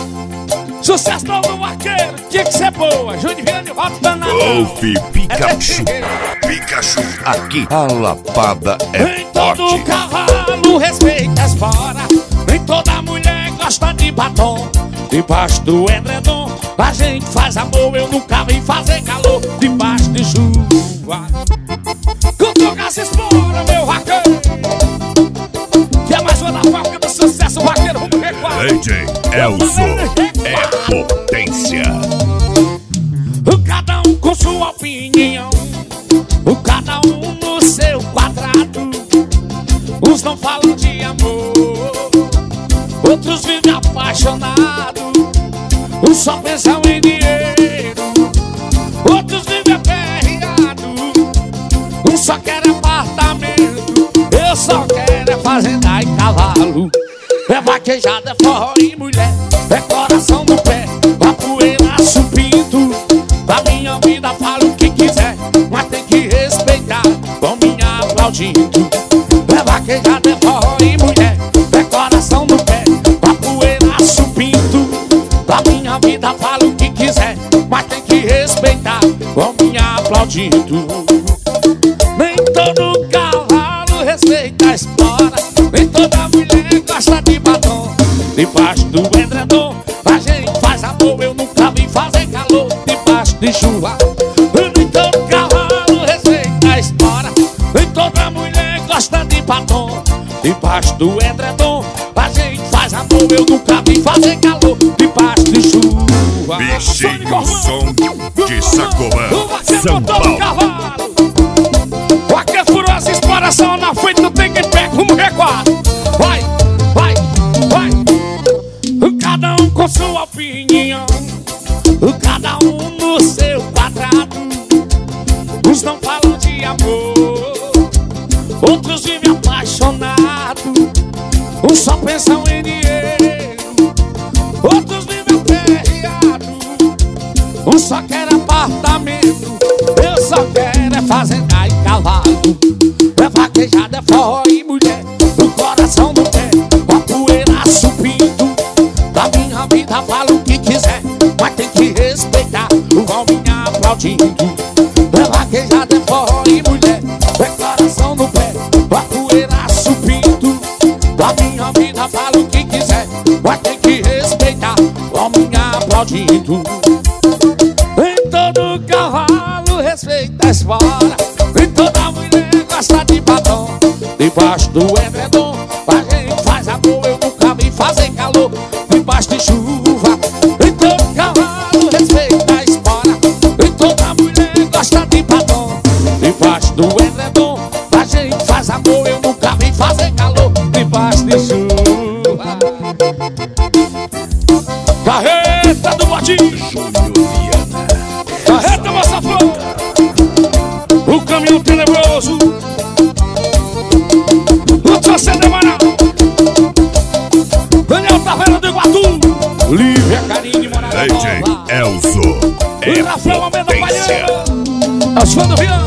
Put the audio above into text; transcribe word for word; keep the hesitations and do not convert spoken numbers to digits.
Sucesso do vaqueiro, tinha que ser boa. Juliane volta na Ouve Pikachu, Pikachu, aqui a lapada é em todo forte. cavalo respeita as esporas. Nem toda mulher gosta de batom. Debaixo do edredom a gente faz amor. Eu nunca vim fazer calor debaixo de chuva. Cutuca se espora, meu vaqueiro. Que é mais uma da fábrica do sucesso, vaqueiro, vamos recuar. D J Elzo é potência. Cada um com sua opinião, cada um no seu quadrado. Uns não falam de amor, outros vivem apaixonados. Uns só pensam em dinheiro, outros vivem aperreados. Uns só querem apartamento, eu só quero é fazenda e cavalo. É vaquejada, é forró e mulher, é coração no pé, a poeira supinto. Da minha vida fala o que quiser, mas tem que respeitar, com minha aplaudindo. É vaquejada, é forró e mulher, é coração no pé, a poeira supinto. Da minha vida fala o que quiser, mas tem que respeitar, com minha aplaudindo. Nem todo cavalo respeita a espora, nem toda mulher gosta de batom. Debaixo do edredom a gente faz amor. Eu nunca vim fazer calor debaixo de chuva. Nem todo cavalo respeita a espora, nem toda mulher gosta de batom. Debaixo do edredom a gente faz amor. Eu nunca vim fazer calor debaixo de chuva. Bichinho som de Sacomã, São Paulo. Vaqueiro furou as esporas, só na frente não tem quem pega, vamos recuar. Vai, vai, vai. Cada um com sua opinião, cada um no seu quadrado. Uns não falam de amor, outros vivem apaixonados. Uns só pensam em dinheiro, outros vivem aperreados. Uns só querem apartamento, eu só quero é fazenda e cavalo. É vaquejada, é forró e mulher, o coração no pé, a poeira subindo. Da minha vida fala o que quiser, mas tem que respeitar, o Valminha aplaudindo. É vaquejada, é forró e mulher, é coração no pé, a poeira subindo. Da minha vida fala o que quiser, mas tem que respeitar, o Valminha aplaudindo. Em todo cavalo respeita a espora, nem toda mulher gosta de batom. Debaixo do edredom a gente faz amor. Eu nunca vim fazer calor debaixo de chuva. Em todo cavalo respeita a espora, nem toda mulher gosta de batom. Debaixo do edredom a gente faz amor. Eu nunca vim fazer calor debaixo de chuva. Carreta do Botinho, carreta moça flor, o caminhão tenebroso, o Tocendo Amaral, Daniel Taveira do Iguatu, Lívia Carinho de Morada D J Nova, Elzo é e Rafael Almeida potência. Palheiro, Osvaldo Viana.